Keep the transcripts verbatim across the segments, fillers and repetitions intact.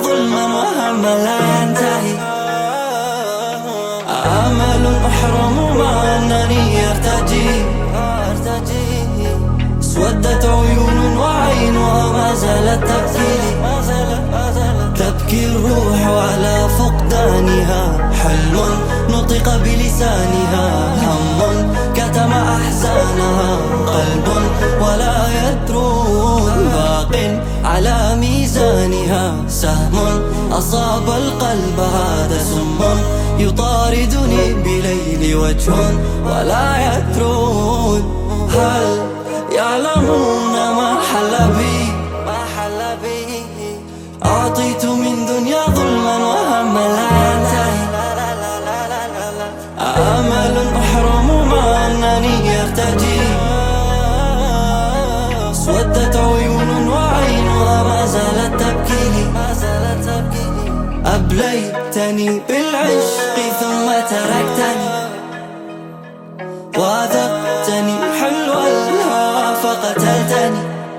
ظلما وهم لا ينتهي. آمل أحرم مع أنني أرتجي، اسودت عيون وعينها ما زالت تبكي لي. تبكي الروح على فقدانها، حلم نطق بلسانها، هم كتم أحزانها، قلب ولا يدرون باق على ميزانها. سهم أصاب القلب هذا سم يطاردني بليل وجه ولا يدرون. هل يعلمون ما حل بي؟ أعطيت من دنيا ظلما وهم لا ينتهي. آمل أحرم مع أنني أرتجي، اسودت عيون وعينها ما زالت تبكي لي. أبليتني بالعشق ثم تركتني، وذقتني حلو الهوى فقتلتني،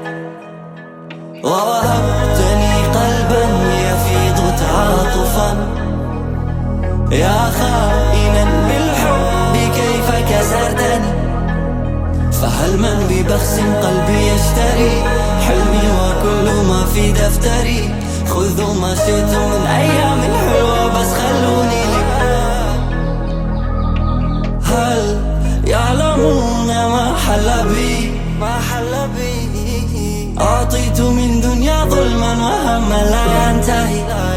ووهبتني قلبا يفيض تعاطفا. يا خائنا بالحب كيف كسرتني، فهل من ببخس قلبي يشتري حلمي وكل ما في دفتري؟ خذوا ما شئتم من أيام الحلوة بس خلوني لي. هل يعلمون ما حل بي؟ أعطيت من دنيا ظلما وهم لا ينتهي.